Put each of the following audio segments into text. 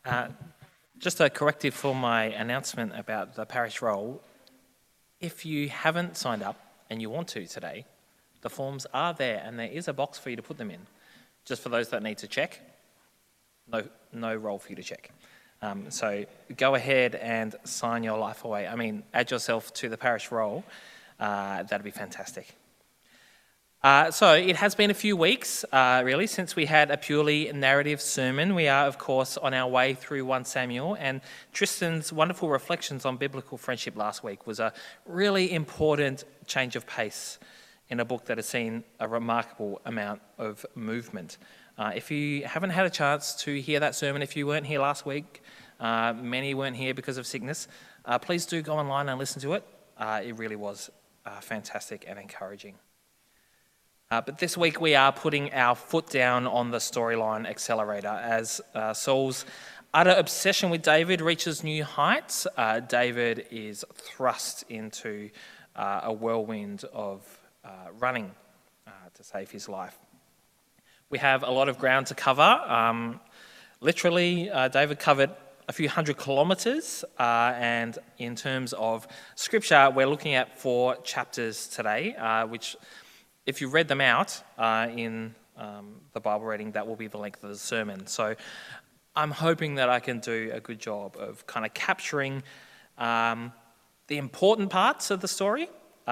Uh, just a corrective for my announcement about the parish roll. If you haven't signed up and you want to today, the forms are there and there is a box for you to put them in. Just for those that need to check, no roll for you to check. So go ahead and sign your life away. Add yourself to the parish roll. That'd be fantastic. So it has been a few weeks, really, since we had a purely narrative sermon. We are, of course, on our way through 1 Samuel, and Tristan's wonderful reflections on biblical friendship last week was a really important change of pace in a book that has seen a remarkable amount of movement. If you haven't had a chance to hear that sermon, if you weren't here last week, many weren't here because of sickness, please do go online and listen to it. It really was fantastic and encouraging. But this week we are putting our foot down on the storyline accelerator as Saul's utter obsession with David reaches new heights. David is thrust into a whirlwind of running to save his life. We have a lot of ground to cover. Literally, David covered a few hundred kilometres, and in terms of scripture, we're looking at 4 chapters today, which, if you read them out in the Bible reading, that will be the length of the sermon. So I'm hoping that I can do a good job of kind of capturing the important parts of the story.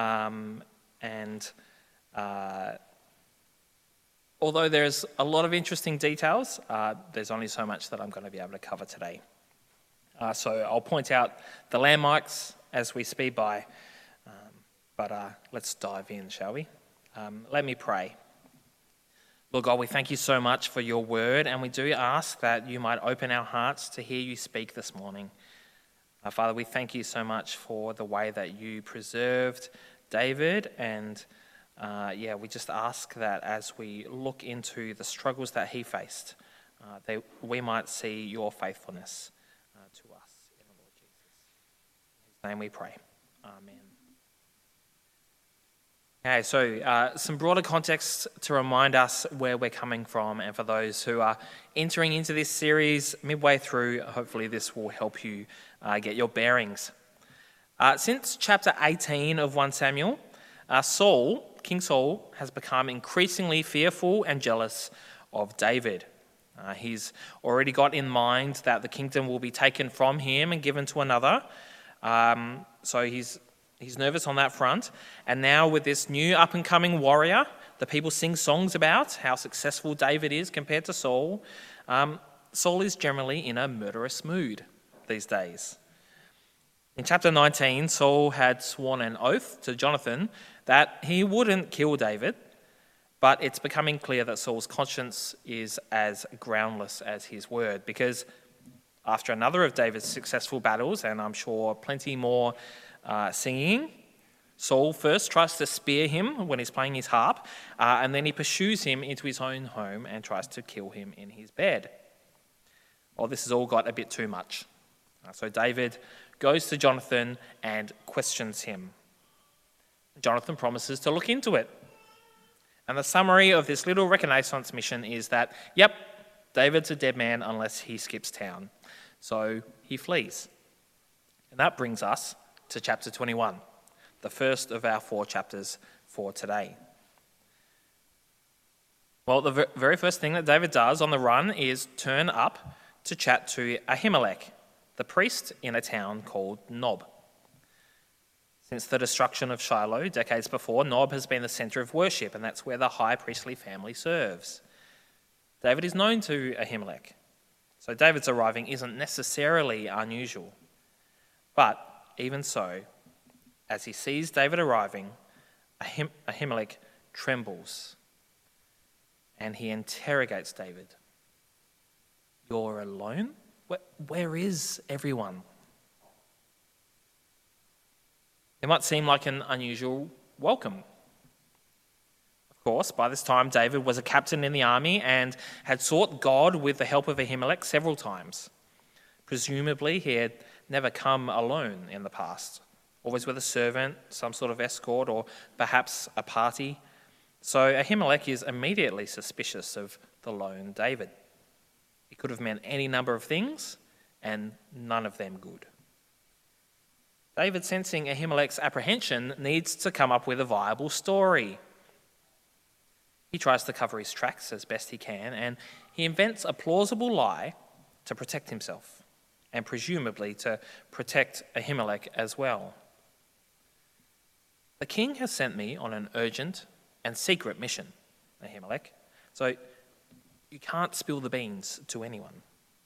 Although there's a lot of interesting details, there's only so much that I'm going to be able to cover today. So I'll point out the landmarks as we speed by. But let's dive in, shall we? Let me pray. Lord God, we thank you so much for your word, and we do ask that you might open our hearts to hear you speak this morning. Father, we thank you so much for the way that you preserved David, and we just ask that as we look into the struggles that he faced, we might see your faithfulness to us in the Lord Jesus. In his name we pray. Amen. Okay, so some broader context to remind us where we're coming from, and for those who are entering into this series midway through, hopefully this will help you get your bearings. Since chapter 18 of 1 Samuel, King Saul has become increasingly fearful and jealous of David. He's already got in mind that the kingdom will be taken from him and given to another, so he's nervous on that front. And now with this new up-and-coming warrior, the people sing songs about how successful David is compared to Saul. Saul is generally in a murderous mood these days. In chapter 19, Saul had sworn an oath to Jonathan that he wouldn't kill David, but it's becoming clear that Saul's conscience is as groundless as his word, because after another of David's successful battles, and I'm sure plenty more singing, Saul first tries to spear him when he's playing his harp, and then he pursues him into his own home and tries to kill him in his bed. Well, this has all got a bit too much. So David goes to Jonathan and questions him. Jonathan promises to look into it. And the summary of this little reconnaissance mission is that, yep, David's a dead man unless he skips town. So he flees. And that brings us to chapter 21, the first of our 4 chapters for today. Well, the very first thing that David does on the run is turn up to chat to Ahimelech, the priest in a town called Nob. Since the destruction of Shiloh decades before, Nob has been the centre of worship, and that's where the high priestly family serves. David is known to Ahimelech, so David's arriving isn't necessarily unusual. But even so, as he sees David arriving, Ahimelech trembles, and he interrogates David. "You're alone? Where is everyone?" It might seem like an unusual welcome. Of course, by this time, David was a captain in the army and had sought God with the help of Ahimelech several times. Presumably, he had never come alone in the past, always with a servant, some sort of escort, or perhaps a party. So Ahimelech is immediately suspicious of the lone David. It could have meant any number of things, and none of them good. David, sensing Ahimelech's apprehension, needs to come up with a viable story. He tries to cover his tracks as best he can, and he invents a plausible lie to protect himself, and presumably to protect Ahimelech as well. The king has sent me on an urgent and secret mission, Ahimelech, so you can't spill the beans to anyone.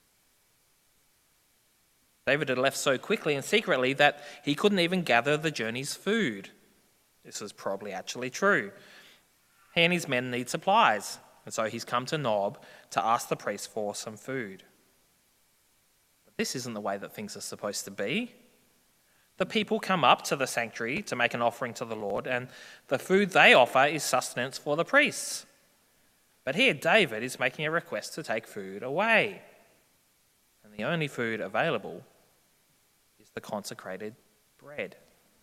David had left so quickly and secretly that he couldn't even gather the journey's food. This is probably actually true. He and his men need supplies, and so he's come to Nob to ask the priest for some food. But this isn't the way that things are supposed to be. The people come up to the sanctuary to make an offering to the Lord, and the food they offer is sustenance for the priests. But here David is making a request to take food away. And the only food available is the consecrated bread.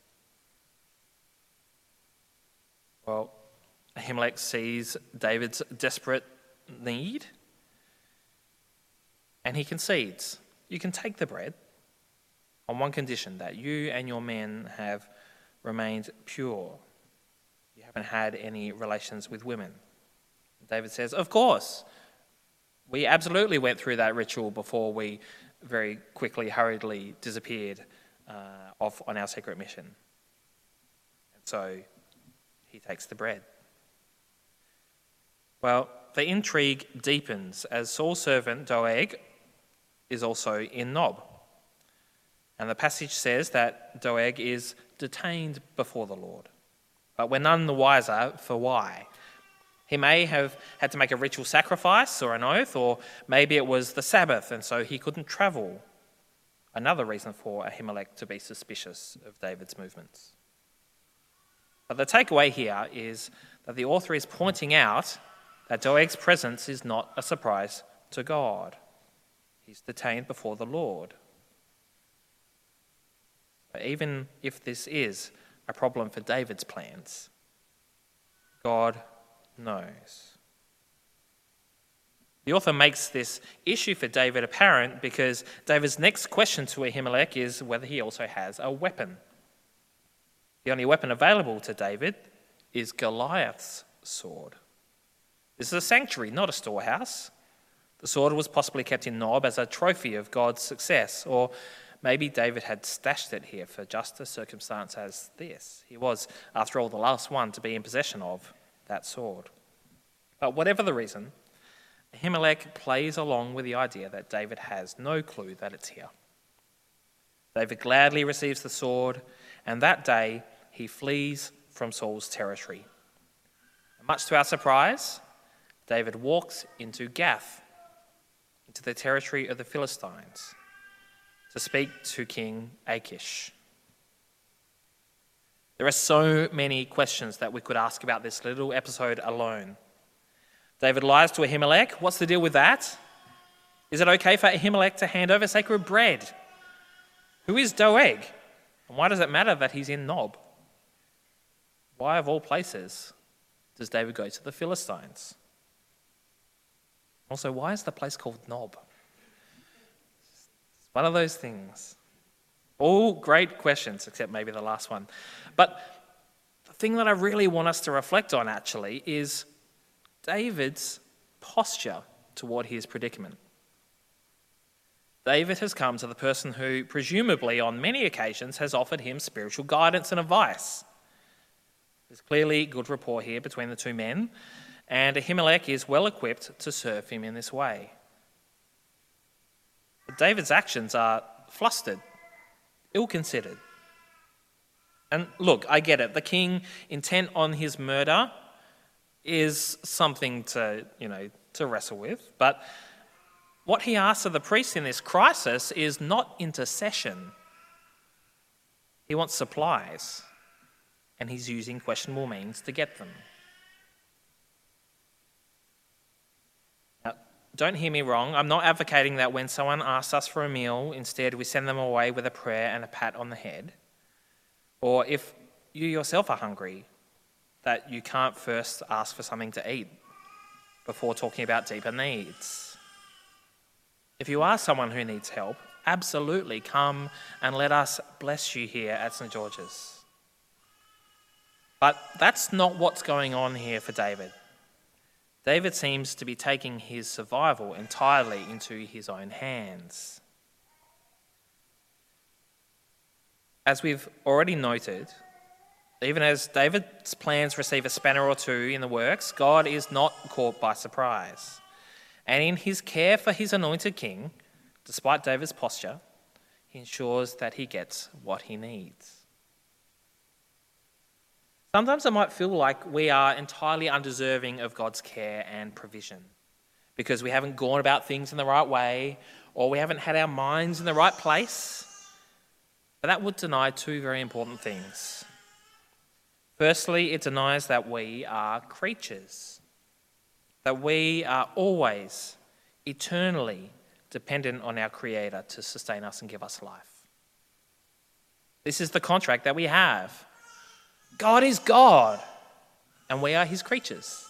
Well, Ahimelech sees David's desperate need, and he concedes, you can take the bread on one condition, that you and your men have remained pure. You haven't had any relations with women. David says, of course, we absolutely went through that ritual before we very quickly, hurriedly disappeared off on our secret mission. And so he takes the bread. Well, the intrigue deepens as Saul's servant Doeg is also in Nob. And the passage says that Doeg is detained before the Lord. But we're none the wiser for why. He may have had to make a ritual sacrifice or an oath, or maybe it was the Sabbath and so he couldn't travel. Another reason for Ahimelech to be suspicious of David's movements. But the takeaway here is that the author is pointing out that Doeg's presence is not a surprise to God. He's detained before the Lord. But even if this is a problem for David's plans, God knows. The author makes this issue for David apparent because David's next question to Ahimelech is whether he also has a weapon. The only weapon available to David is Goliath's sword. This is a sanctuary, not a storehouse. The sword was possibly kept in Nob as a trophy of God's success, or maybe David had stashed it here for just a circumstance as this. He was, after all, the last one to be in possession of that sword. But whatever the reason, Ahimelech plays along with the idea that David has no clue that it's here. David gladly receives the sword, and that day he flees from Saul's territory. And much to our surprise, David walks into Gath, into the territory of the Philistines, to speak to King Achish. There are so many questions that we could ask about this little episode alone. David lies to Ahimelech. What's the deal with that? Is it okay for Ahimelech to hand over sacred bread? Who is Doeg? And why does it matter that he's in Nob? Why, of all places, does David go to the Philistines? Also, why is the place called Nob? It's one of those things. All great questions, except maybe the last one. But the thing that I really want us to reflect on, actually, is David's posture toward his predicament. David has come to the person who, presumably on many occasions, has offered him spiritual guidance and advice. There's clearly good rapport here between the two men, and Ahimelech is well equipped to serve him in this way. But David's actions are flustered, ill-considered. And look, I get it. The king, intent on his murder, is something to wrestle with. But what he asks of the priest in this crisis is not intercession. He wants supplies, and he's using questionable means to get them. Now, don't hear me wrong. I'm not advocating that when someone asks us for a meal, instead we send them away with a prayer and a pat on the head. Or if you yourself are hungry, that you can't first ask for something to eat before talking about deeper needs. If you are someone who needs help, absolutely come and let us bless you here at St. George's. But that's not what's going on here for David. David seems to be taking his survival entirely into his own hands. As we've already noted, even as David's plans receive a spanner or two in the works, God is not caught by surprise. And in his care for his anointed king, despite David's posture, he ensures that he gets what he needs. Sometimes it might feel like we are entirely undeserving of God's care and provision because we haven't gone about things in the right way or we haven't had our minds in the right place. But that would deny two very important things. Firstly, it denies that we are creatures, that we are always, eternally dependent on our Creator to sustain us and give us life. This is the contract that we have. God is God, and we are his creatures.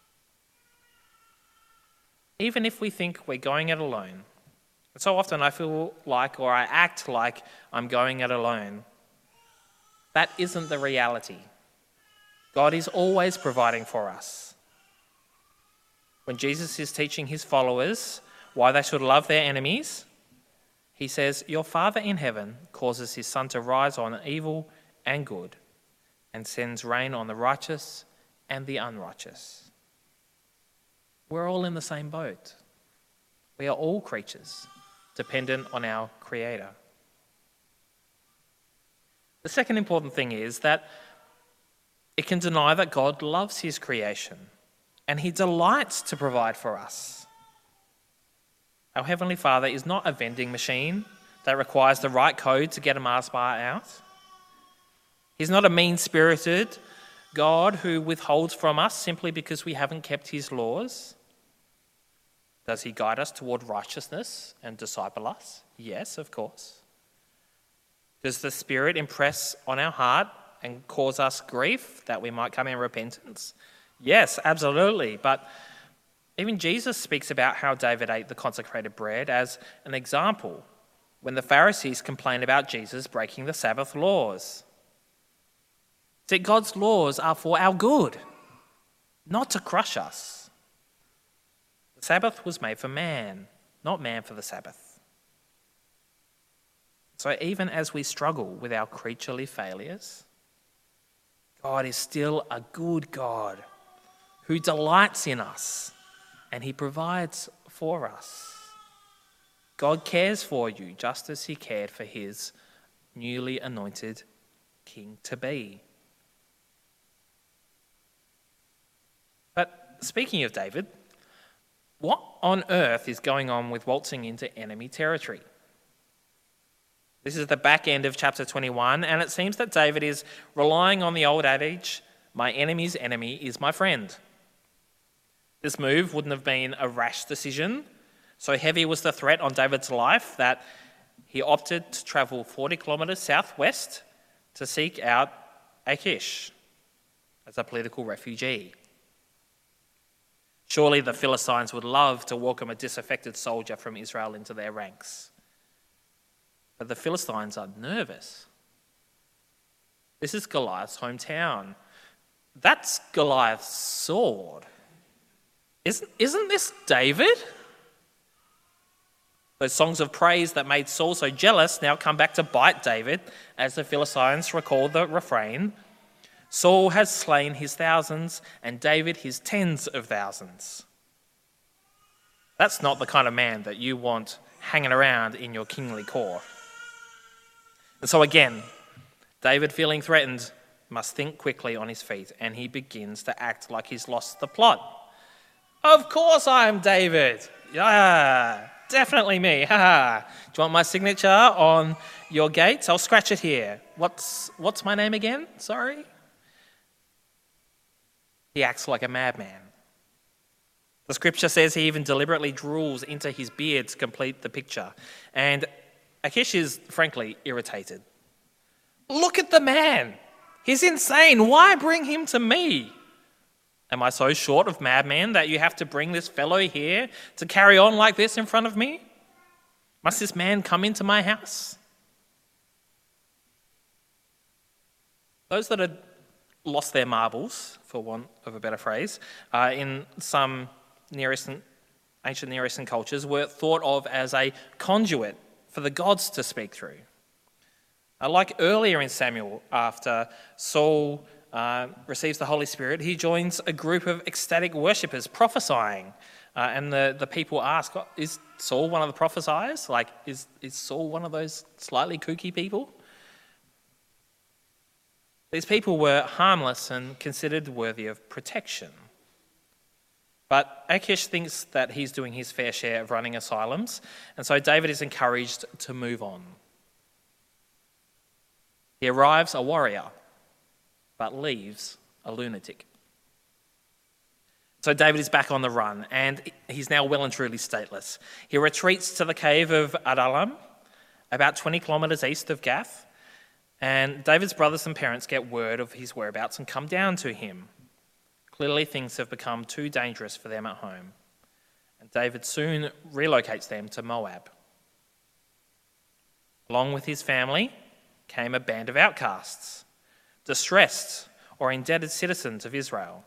Even if we think we're going it alone, and so often I feel like, or I act like I'm going it alone, that isn't the reality. God is always providing for us. When Jesus is teaching his followers why they should love their enemies, he says, "Your Father in heaven causes his sun to rise on evil and good, and sends rain on the righteous and the unrighteous." We're all in the same boat. We are all creatures, dependent on our Creator. The second important thing is that it can deny that God loves his creation, and he delights to provide for us. Our Heavenly Father is not a vending machine that requires the right code to get a Mars bar out. He's not a mean-spirited God who withholds from us simply because we haven't kept his laws. Does he guide us toward righteousness and disciple us? Yes, of course. Does the Spirit impress on our heart and cause us grief that we might come in repentance? Yes, absolutely. But even Jesus speaks about how David ate the consecrated bread as an example when the Pharisees complained about Jesus breaking the Sabbath laws. See, God's laws are for our good, not to crush us. The Sabbath was made for man, not man for the Sabbath. So even as we struggle with our creaturely failures, God is still a good God who delights in us and he provides for us. God cares for you just as he cared for his newly anointed king-to-be. But speaking of David, what on earth is going on with waltzing into enemy territory? This is the back end of chapter 21, and it seems that David is relying on the old adage, "My enemy's enemy is my friend." This move wouldn't have been a rash decision. So heavy was the threat on David's life that he opted to travel 40 kilometres southwest to seek out Achish as a political refugee. Surely the Philistines would love to welcome a disaffected soldier from Israel into their ranks. But the Philistines are nervous. This is Goliath's hometown. That's Goliath's sword. Isn't this David? Those songs of praise that made Saul so jealous now come back to bite David as the Philistines recall the refrain, "Saul has slain his thousands and David his tens of thousands." That's not the kind of man that you want hanging around in your kingly court. And so again, David, feeling threatened, must think quickly on his feet, and he begins to act like he's lost the plot. "Of course I am David. Yeah, definitely me. Do you want my signature on your gates? I'll scratch it here. What's my name again? Sorry." He acts like a madman. The scripture says he even deliberately drools into his beard to complete the picture. And Achish is frankly irritated. "Look at the man. He's insane. Why bring him to me? Am I so short of madman that you have to bring this fellow here to carry on like this in front of me? Must this man come into my house? Those that had lost their marbles, for want of a better phrase, in some ancient Near Eastern cultures were thought of as a conduit for the gods to speak through. Like earlier in Samuel, after Saul receives the Holy Spirit, he joins a group of ecstatic worshippers prophesying. And the people ask, is Saul one of the prophesiers? Like, is Saul one of those slightly kooky people? These people were harmless and considered worthy of protection. But Achish thinks that he's doing his fair share of running asylums, and so David is encouraged to move on. He arrives a warrior, but leaves a lunatic. So David is back on the run, and he's now well and truly stateless. He retreats to the cave of Adullam, about 20 kilometres east of Gath, and David's brothers and parents get word of his whereabouts and come down to him. Clearly things have become too dangerous for them at home, and David soon relocates them to Moab. Along with his family came a band of outcasts, distressed or indebted citizens of Israel.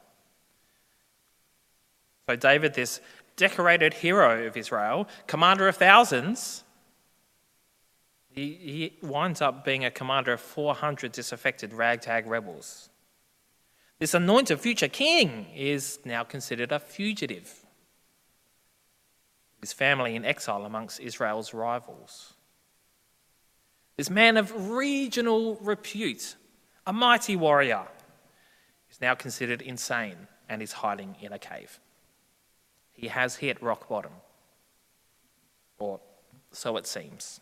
So David, this decorated hero of Israel, commander of thousands, he winds up being a commander of 400 disaffected ragtag rebels. This anointed future king is now considered a fugitive. His family in exile amongst Israel's rivals. This man of regional repute, a mighty warrior, is now considered insane and is hiding in a cave. He has hit rock bottom, or so it seems.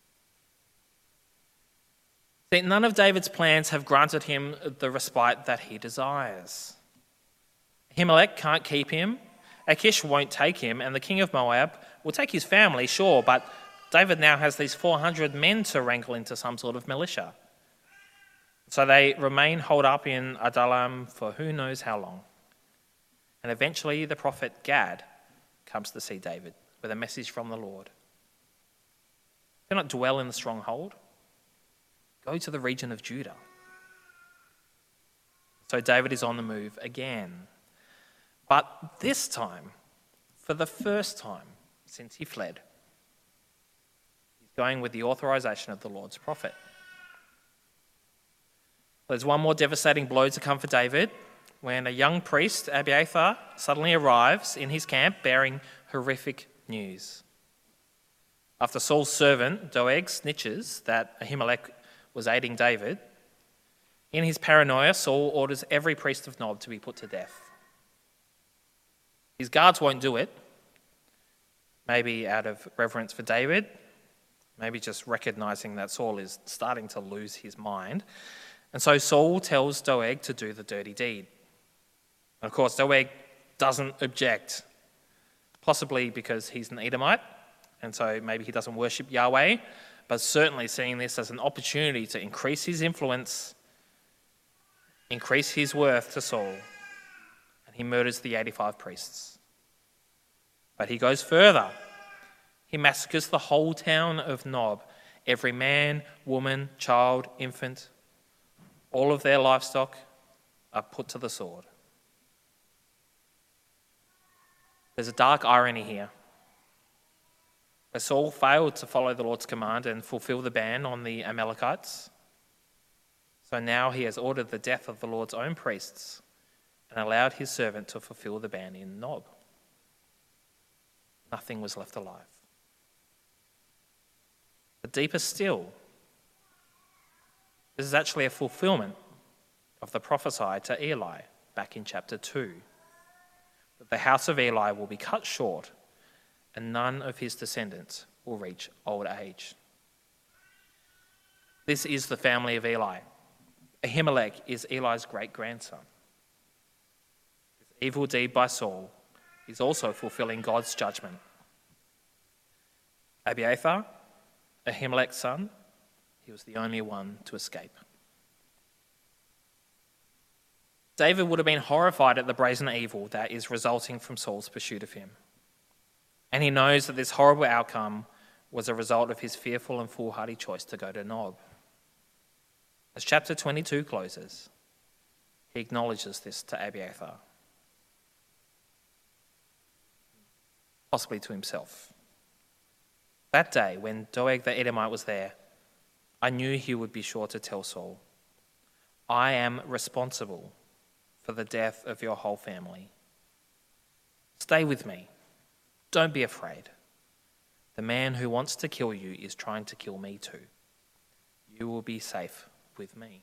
See, none of David's plans have granted him the respite that he desires. Ahimelech can't keep him, Achish won't take him, and the king of Moab will take his family, sure, but David now has these 400 men to wrangle into some sort of militia. So they remain holed up in Adullam for who knows how long. And eventually the prophet Gad comes to see David with a message from the Lord. Do not dwell in the stronghold. Go to the region of Judah. So David is on the move again. But this time, for the first time since he fled, he's going with the authorization of the Lord's prophet. There's one more devastating blow to come for David when a young priest, Abiathar, suddenly arrives in his camp bearing horrific news. After Saul's servant, Doeg, snitches that Ahimelech was aiding David, in his paranoia, Saul orders every priest of Nob to be put to death. His guards won't do it, maybe out of reverence for David, maybe just recognizing that Saul is starting to lose his mind. And so Saul tells Doeg to do the dirty deed. And of course, Doeg doesn't object, possibly because he's an Edomite, and so maybe he doesn't worship Yahweh, but certainly seeing this as an opportunity to increase his influence, increase his worth to Saul, and he murders the 85 priests. But he goes further. He massacres the whole town of Nob, every man, woman, child, infant. All of their livestock are put to the sword. There's a dark irony here. As Saul failed to follow the Lord's command and fulfill the ban on the Amalekites, so now he has ordered the death of the Lord's own priests and allowed his servant to fulfill the ban in Nob. Nothing was left alive. But deeper still, this is actually a fulfillment of the prophesy to Eli back in chapter 2, that the house of Eli will be cut short and none of his descendants will reach old age. This is the family of Eli. Ahimelech is Eli's great-grandson. This evil deed by Saul is also fulfilling God's judgment. Abiathar, Ahimelech's son, he was the only one to escape. David would have been horrified at the brazen evil that is resulting from Saul's pursuit of him. And he knows that this horrible outcome was a result of his fearful and foolhardy choice to go to Nob. As chapter 22 closes, he acknowledges this to Abiathar, possibly to himself. That day, when Doeg the Edomite was there, I knew he would be sure to tell Saul, I am responsible for the death of your whole family. Stay with me. Don't be afraid. The man who wants to kill you is trying to kill me too. You will be safe with me.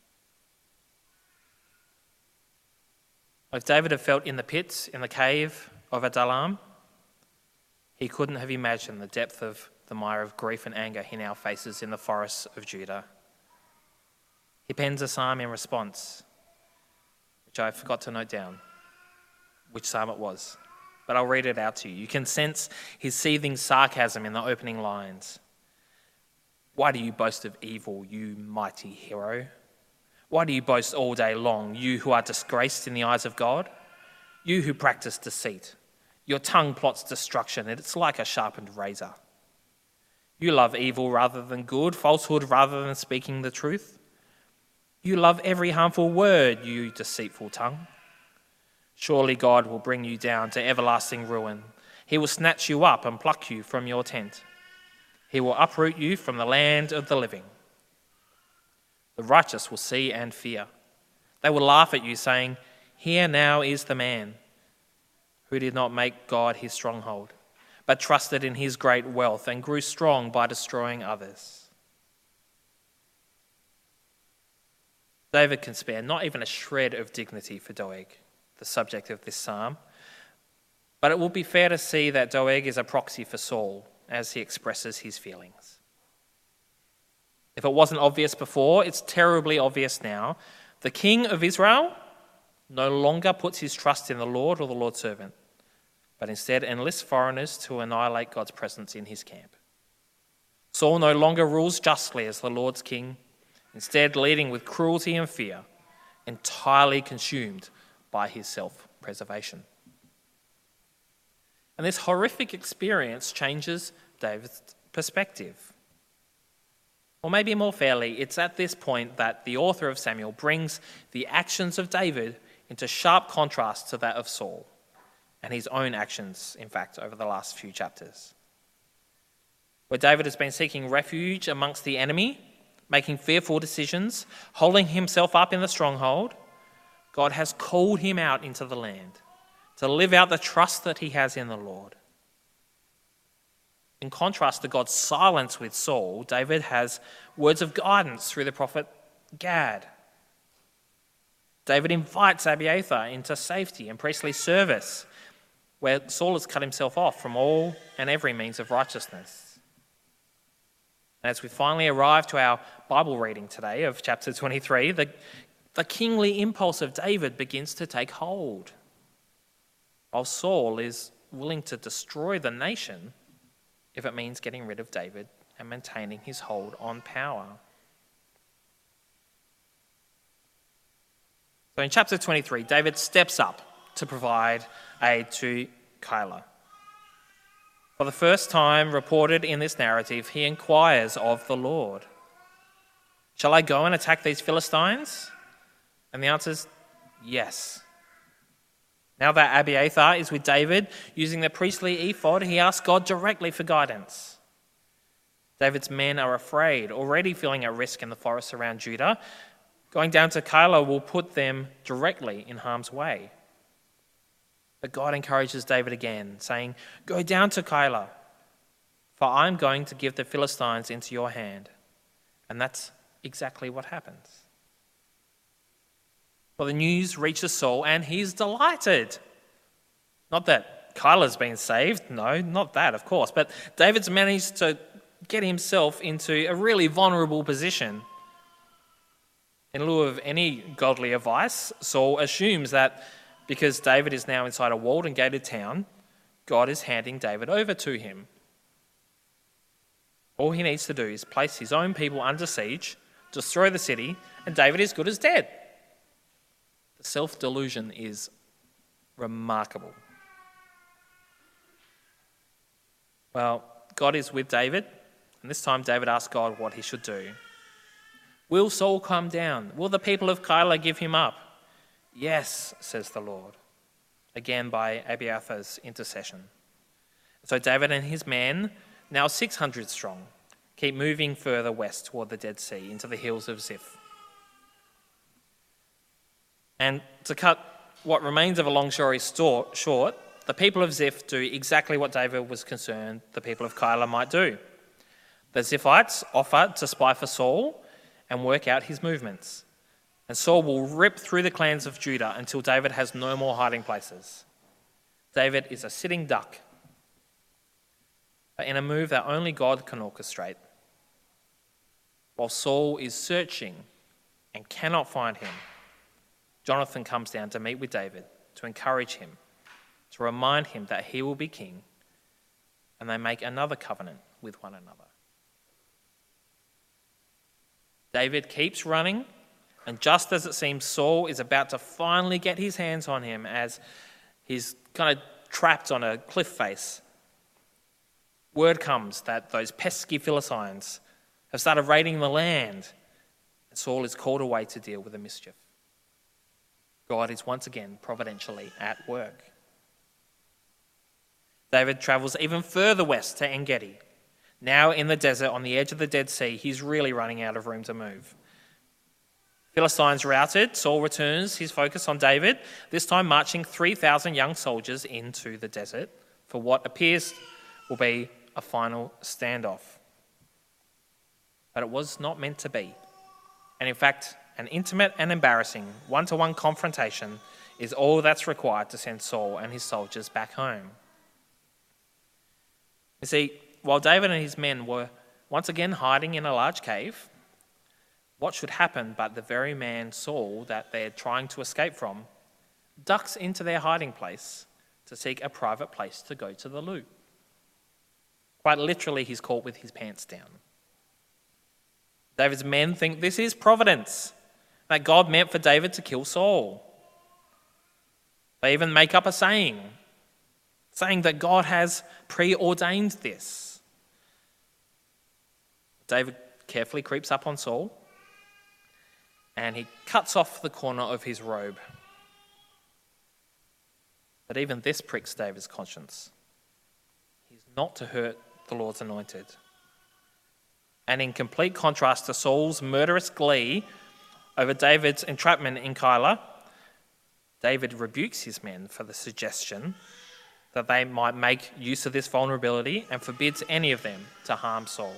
If David had felt in the pits, in the cave of Adullam, he couldn't have imagined the depth of the mire of grief and anger he now faces in the forests of Judah. He pens a psalm in response, which I forgot to note down which psalm it was, but I'll read it out to you. You can sense his seething sarcasm in the opening lines. Why do you boast of evil, you mighty hero? Why do you boast all day long, you who are disgraced in the eyes of God? You who practice deceit. Your tongue plots destruction, and it's like a sharpened razor. You love evil rather than good, falsehood rather than speaking the truth. You love every harmful word, you deceitful tongue. Surely God will bring you down to everlasting ruin. He will snatch you up and pluck you from your tent. He will uproot you from the land of the living. The righteous will see and fear. They will laugh at you, saying, Here now is the man who did not make God his stronghold, but trusted in his great wealth and grew strong by destroying others. David can spare not even a shred of dignity for Doeg, the subject of this psalm, but it will be fair to see that Doeg is a proxy for Saul as he expresses his feelings. If it wasn't obvious before, it's terribly obvious now. The king of Israel no longer puts his trust in the Lord or the Lord's servant, but instead enlists foreigners to annihilate God's presence in his camp. Saul no longer rules justly as the Lord's king, instead leading with cruelty and fear, entirely consumed by his self-preservation. And this horrific experience changes David's perspective. Or maybe more fairly, it's at this point that the author of Samuel brings the actions of David into sharp contrast to that of Saul, and his own actions, in fact, over the last few chapters. Where David has been seeking refuge amongst the enemy, making fearful decisions, holding himself up in the stronghold, God has called him out into the land to live out the trust that he has in the Lord. In contrast to God's silence with Saul, David has words of guidance through the prophet Gad. David invites Abiathar into safety and priestly service, where Saul has cut himself off from all and every means of righteousness. And as we finally arrive to our Bible reading today of chapter 23, the kingly impulse of David begins to take hold, while Saul is willing to destroy the nation if it means getting rid of David and maintaining his hold on power. So in chapter 23, David steps up to provide aid to Keilah. For the first time reported in this narrative, he inquires of the Lord, Shall I go and attack these Philistines? And the answer is yes. Now that Abiathar is with David, using the priestly ephod, he asks God directly for guidance. David's men are afraid, already feeling at risk in the forests around Judah. Going down to Keilah will put them directly in harm's way. But God encourages David again, saying, Go down to Keilah, for I'm going to give the Philistines into your hand. And that's exactly what happens. Well, the news reaches Saul and he's delighted. Not that Keilah's been saved, no, not that, of course, but David's managed to get himself into a really vulnerable position. In lieu of any godly advice, Saul assumes that because David is now inside a walled and gated town, God is handing David over to him. All he needs to do is place his own people under siege, destroy the city, and David is good as dead. The self-delusion is remarkable. Well, God is with David And this time David asked God what he should do. Will Saul come down? Will the people of Keilah give him up? Yes, says the Lord, again by Abiathar's intercession. So David and his men, now 600 strong, keep moving further west toward the Dead Sea into the hills of Ziph. And to cut what remains of a long story short, the people of Ziph do exactly what David was concerned the people of Keilah might do. The Ziphites offer to spy for Saul and work out his movements. And Saul will rip through the clans of Judah until David has no more hiding places. David is a sitting duck, but in a move that only God can orchestrate. While Saul is searching and cannot find him, Jonathan comes down to meet with David, to encourage him, to remind him that he will be king, and they make another covenant with one another. David keeps running, and just as it seems Saul is about to finally get his hands on him as he's kind of trapped on a cliff face, word comes that those pesky Philistines have started raiding the land, and Saul is called away to deal with the mischief. God is once again providentially at work. David travels even further west to En-Gedi. Now in the desert on the edge of the Dead Sea, he's really running out of room to move. Philistines routed, Saul returns his focus on David, this time marching 3,000 young soldiers into the desert for what appears will be a final standoff. But it was not meant to be. And in fact, an intimate and embarrassing one-to-one confrontation is all that's required to send Saul and his soldiers back home. You see, while David and his men were once again hiding in a large cave, what should happen but the very man Saul that they're trying to escape from ducks into their hiding place to seek a private place to go to the loo. Quite literally, he's caught with his pants down. David's men think this is providence, that God meant for David to kill Saul. They even make up a saying that God has preordained this. David carefully creeps up on Saul and he cuts off the corner of his robe. But even this pricks David's conscience. He's not to hurt the Lord's anointed. And in complete contrast to Saul's murderous glee over David's entrapment in Keilah, David rebukes his men for the suggestion that they might make use of this vulnerability and forbids any of them to harm Saul.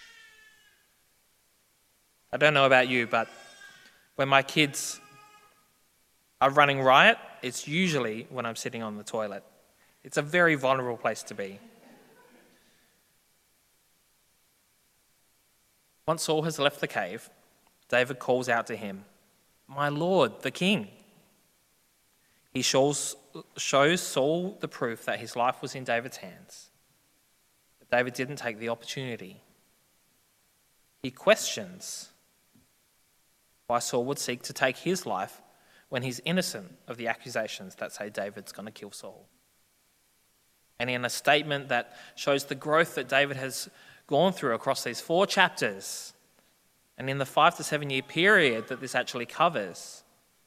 I don't know about you, but when my kids are running riot, it's usually when I'm sitting on the toilet. It's a very vulnerable place to be. Once Saul has left the cave, David calls out to him, "My lord, the king." He shows Saul the proof that his life was in David's hands. But David didn't take the opportunity. He questions why Saul would seek to take his life when he's innocent of the accusations that say David's going to kill Saul. And in a statement that shows the growth that David has gone through across these 4 chapters, and in the 5 to 7 year period that this actually covers,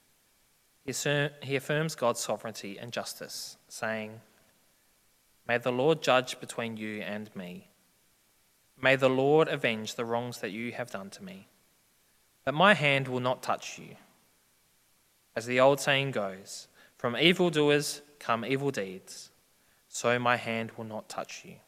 he affirms God's sovereignty and justice, saying, "May the Lord judge between you and me. May the Lord avenge the wrongs that you have done to me. But my hand will not touch you. As the old saying goes, from evildoers come evil deeds, so my hand will not touch you."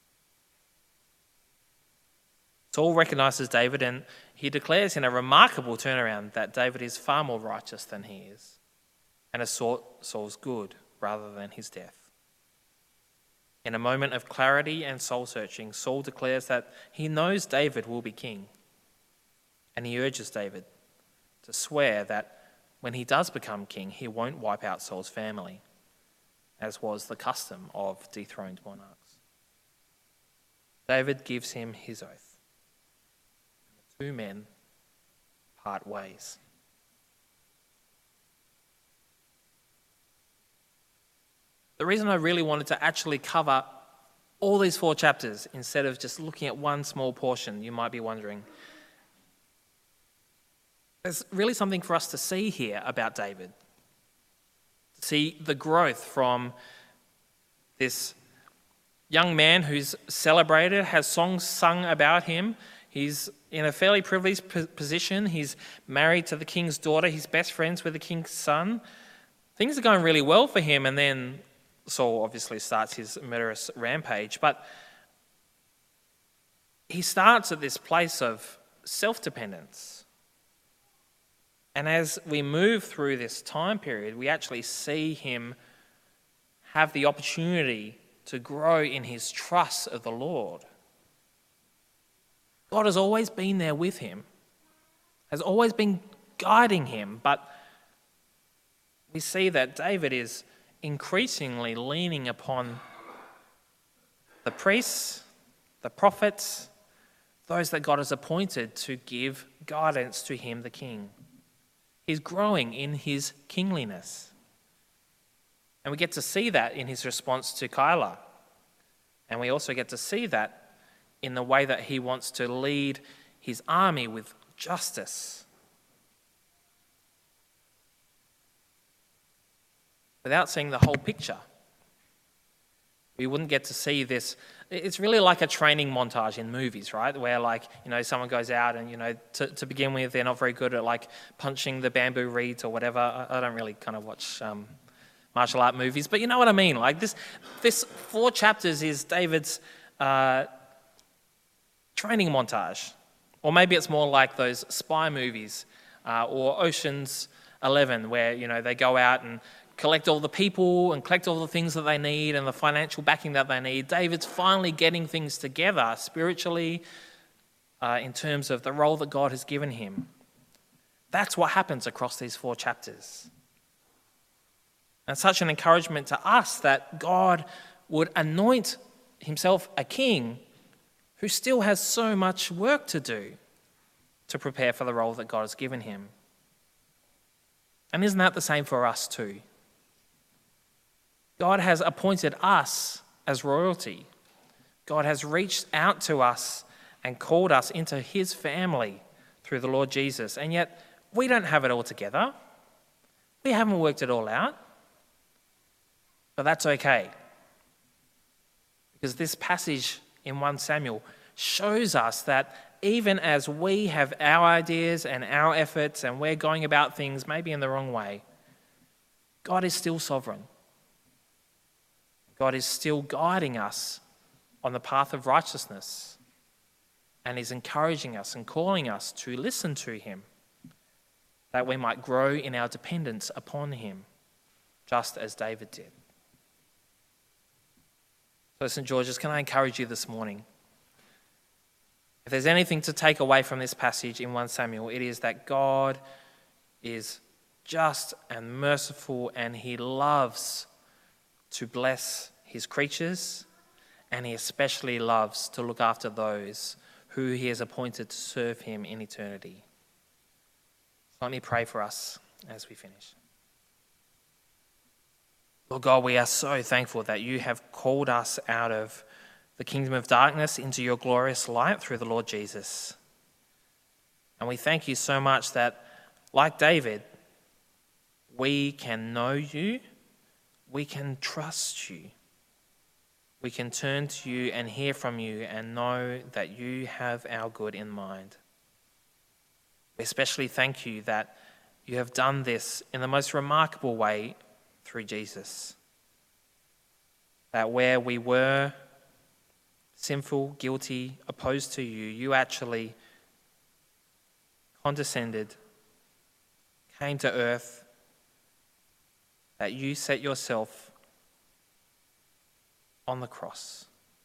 Saul recognizes David and he declares in a remarkable turnaround that David is far more righteous than he is and has sought Saul's good rather than his death. In a moment of clarity and soul-searching, Saul declares that he knows David will be king, and he urges David to swear that when he does become king, he won't wipe out Saul's family, as was the custom of dethroned monarchs. David gives him his oath, and the 2 men part ways. The reason I really wanted to actually cover all these 4 chapters instead of just looking at one small portion, you might be wondering. There's really something for us to see here about David. To see the growth from this young man who's celebrated, has songs sung about him. He's in a fairly privileged position. He's married to the king's daughter. He's best friends with the king's son. Things are going really well for him, and then Saul obviously starts his murderous rampage. But he starts at this place of self-dependence. And as we move through this time period, we actually see him have the opportunity to grow in his trust of the Lord. God has always been there with him, has always been guiding him, but we see that David is increasingly leaning upon the priests, the prophets, those that God has appointed to give guidance to him, the king. He's growing in his kingliness. And we get to see that in his response to Keilah. And we also get to see that in the way that he wants to lead his army with justice. Without seeing the whole picture, we wouldn't get to see this. It's really like a training montage in movies, right? Where someone goes out and, to begin with, they're not very good at punching the bamboo reeds or whatever. I don't really kind of watch martial art movies, but you know what I mean. This 4 chapters is David's training montage. Or maybe it's more like those spy movies or Ocean's 11 where, they go out and collect all the people and collect all the things that they need and the financial backing that they need. David's finally getting things together spiritually in terms of the role that God has given him. That's what happens across these 4 chapters. And it's such an encouragement to us that God would anoint himself a king who still has so much work to do to prepare for the role that God has given him. And isn't that the same for us too? God has appointed us as royalty. God has reached out to us and called us into his family through the Lord Jesus. And yet we don't have it all together. We haven't worked it all out. But that's okay. Because this passage in 1 Samuel shows us that even as we have our ideas and our efforts and we're going about things maybe in the wrong way, God is still sovereign. God is still guiding us on the path of righteousness and is encouraging us and calling us to listen to him, that we might grow in our dependence upon him, just as David did. So, St. George's, can I encourage you this morning? If there's anything to take away from this passage in 1 Samuel, it is that God is just and merciful, and he loves to bless his creatures, and he especially loves to look after those who he has appointed to serve him in eternity. So let me pray for us as we finish. Lord God, we are so thankful that you have called us out of the kingdom of darkness into your glorious light through the Lord Jesus. And we thank you so much that, like David, we can know you, we can trust you, we can turn to you and hear from you and know that you have our good in mind. We especially thank you that you have done this in the most remarkable way through Jesus. That where we were sinful, guilty, opposed to you, you actually condescended, came to earth, that you set yourself on the cross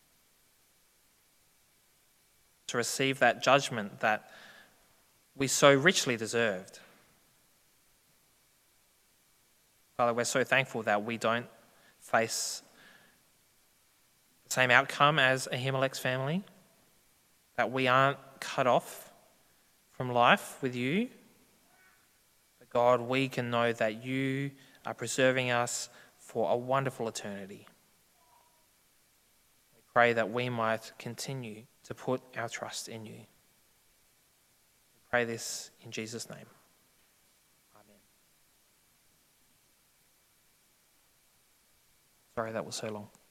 to receive that judgment that we so richly deserved. Father, we're so thankful that we don't face the same outcome as Ahimelech's family, that we aren't cut off from life with you. But God, we can know that you are preserving us for a wonderful eternity. We Pray that we might continue to put our trust in you. We pray this in Jesus' name. Amen. Sorry that was so long.